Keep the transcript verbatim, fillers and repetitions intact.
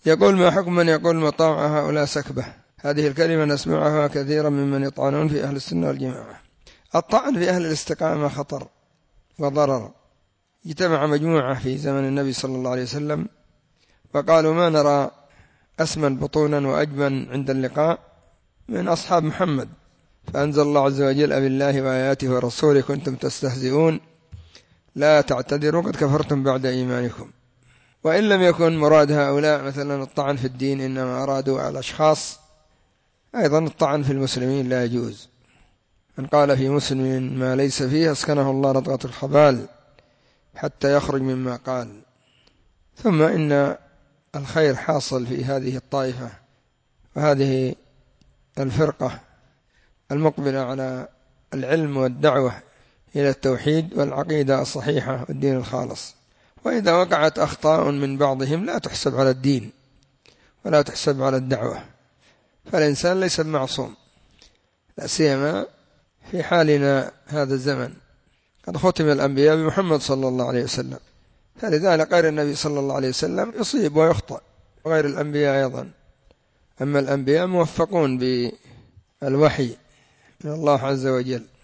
يقول: ما حكم من يقول مطاوع هؤلاء سكبة؟ هذه الكلمة نسمعها كثيرا ممن يطعنون في أهل السنة والجماعة. الطعن في أهل الاستقامة خطر وضرر. اجتمع مجموعة في زمن النبي صلى الله عليه وسلم وقالوا: ما نرى أسمن بطونا وأجبن عند اللقاء من أصحاب محمد، فأنزل الله عز وجل: بالله وآياته ورسوله كنتم تستهزئون لا تعتذروا قد كفرتم بعد إيمانكم. وإن لم يكن مراد هؤلاء مثلا الطعن في الدين، إنما أرادوا على الأشخاص، أيضا الطعن في المسلمين لا يجوز. من قال في مسلم ما ليس فيه أسكنه الله رضغة الخبال حتى يخرج مما قال. ثم إن الخير حاصل في هذه الطائفة وهذه الفرقة المقبلة على العلم والدعوة إلى التوحيد والعقيدة الصحيحة والدين الخالص. وإذا وقعت أخطاء من بعضهم لا تحسب على الدين ولا تحسب على الدعوة، فالإنسان ليس معصوم، لا سيما في حالنا هذا الزمن، قد ختم الأنبياء بمحمد صلى الله عليه وسلم، فلذلك غير النبي صلى الله عليه وسلم يصيب ويخطأ، وغير الأنبياء أيضا. أما الأنبياء موفقون بالوحي من الله عز وجل.